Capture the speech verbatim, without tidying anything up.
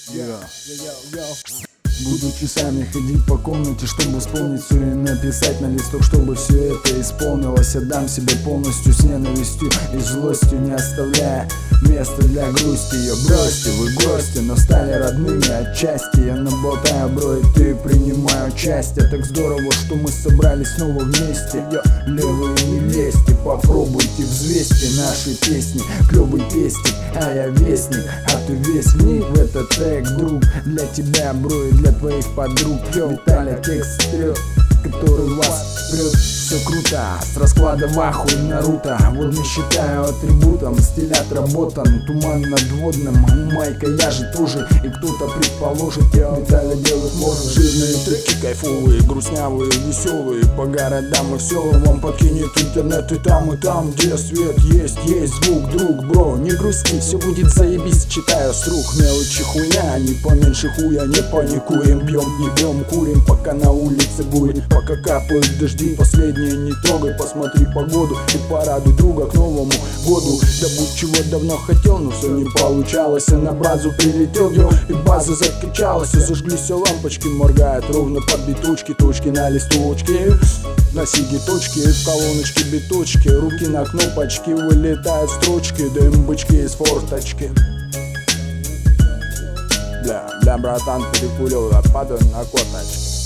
Yeah. Буду часами ходить по комнате, чтобы вспомнить все и написать на листок, чтобы все это исполнилось. Отдам себе полностью с ненавистью и злостью, не оставляя места для грусти. Ее бросьте, вы гости, но стали родными отчасти. Я наболтаю, бро, и ты принимай участие. Так здорово, что мы собрались снова вместе. Я левые не лезьте, попробуйте взвесьте наши песни. Клёвый пестик, а я вестник, а ты весь вник в этот трек, друг. Для тебя, бро, и для твоих подруг. Йо, Виталя текст стрёт, который вас прёт. Все круто, с расклада в ахуй Наруто. Вот не считаю атрибутом, стиль отработан. Туман над водным, майка я же тоже. И кто-то предположит, я Виталя делать может. Жирные треки кайфовые, грустнявые, веселые. По городам и в селам вам покинет интернет. И там, и там, где свет есть, есть звук, друг, бро. Не грусти, все будет заебись, читаю с рук. Мелочи хуйня, не поменьше хуя, не паникуем. Пьем, не пьем, курим, пока на улице бурит. Пока капают дожди, последние не трогай, посмотри погоду и порадуй друга к Новому году. Да будь чего давно хотел, но все не получалось. Я на базу прилетел, йо, и база закачалась. И зажглись все лампочки, моргают ровно под биточки. Точки на листочке, на сиги точки, в колоночке биточки. Руки на кнопочки, вылетают строчки. Дымбочки из форточки. Бля, бля, братан, перекурил, падаю на коточки.